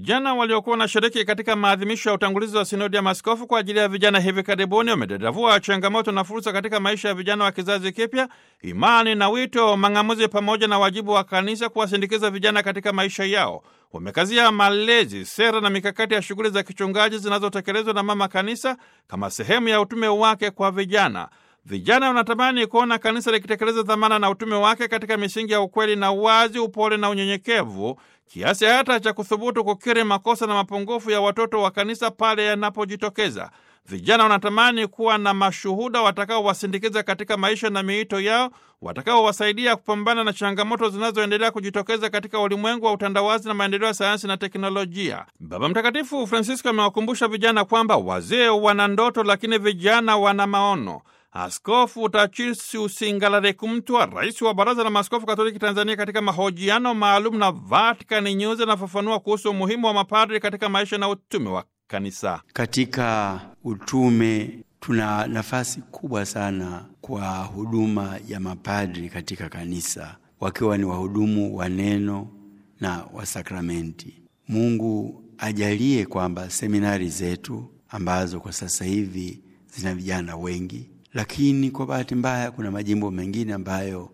Vijana waliokuwa wanashiriki katika maadhimisho ya utangulizi wa sinodi ya maaskofu kwa ajili ya vijana hivi karibuni wamedadavua changamoto na fursa katika maisha ya vijana wa kizazi kipya, imani na wito, mang'amuzi pamoja na wajibu wa kanisa kuwasindikiza vijana katika maisha yao. Wamekazia malezi, sera na mikakati ya shughuli za kichungaji zinazotekelezwa na mama kanisa kama sehemu ya utume wake kwa vijana. Vijana wanatamani kuona kanisa likitekeleza dhamana na utume wake katika misingi ya ukweli na uwazi, upole na unyenyekevu, kiasi hata cha kuthubutu kukiri makosa na mapungufu ya watoto wa kanisa pale yanapojitokeza. Vijana wanatamani kuwa na mashuhuda watakaowasindikiza katika maisha na miito yao, watakaowasaidia kupambana na changamoto zinazoendelea kujitokeza katika ulimwengu wa utandawazi na maendeleo ya sayansi na teknolojia. Baba Mtakatifu Francisco amewakumbusha vijana kwamba wazee wana ndoto, lakini vijana wana maono. Askofu Tarcisius Ngalale Mtwa, rais wa Baraza la Maaskofu Katoliki Tanzania, katika mahojiano maalum na Vatican News anafafanua kuhusu umuhimu wa mapadri katika maisha na utume wa kanisa. Katika utume tuna nafasi kubwa sana kwa huduma ya mapadri katika kanisa, wakiwa ni wahudumu wa neno na wa sakramenti. Mungu ajalie kwamba seminari zetu ambazo kwa sasa hivi zina vijana wengi, lakini kwa bahati mbaya kuna majimbo mengine ambayo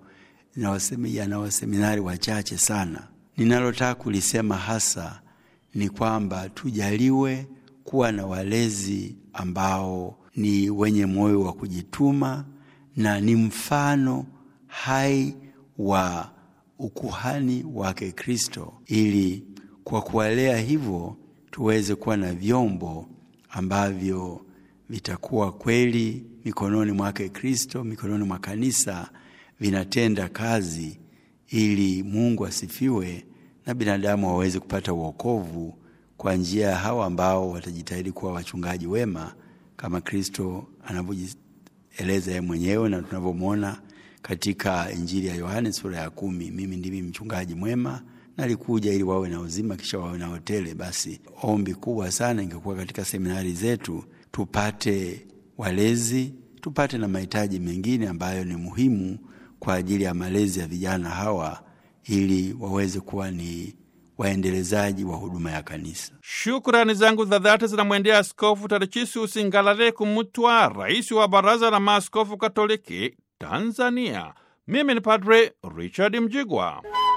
yana waseminari wachache sana. Ninalotaka kulisema hasa ni kwamba tujaliwe kuwa na walezi ambao ni wenye moyo wa kujituma na ni mfano hai wa ukuhani wake Kristo, ili kwa kuwalea hivyo tuweze kuwa na vyombo ambavyo vitakuwa kweli mikononi mwake Kristo, mikononi mwa kanisa, vinatenda kazi ili Mungu asifiwe na binadamu waweze kupata wokovu kwa njia ya hawa ambao watajitahidi kuwa wachungaji wema kama Kristo anavyojieleza yeye mwenyewe na tunavyomwona katika Injili ya Yohane sura ya 10, mimi ndimi mchungaji mwema, nalikuja ili wawe na uzima kisha wawe na hotele. Basi ombi kubwa sana ingekuwa katika seminari zetu tupate walezi, tupate na mahitaji mengine ambayo ni muhimu kwa ajili ya malezi ya vijana hawa, ili waweze kuwa ni waendelezaji wa huduma ya kanisa. Shukrani zangu za dhati zinamwendea Askofu Tarcisius Ngalale Mtwa, rais wa Baraza la Maaskofu Katoliki Tanzania. Mimi ni Padre Richard Mjigwa.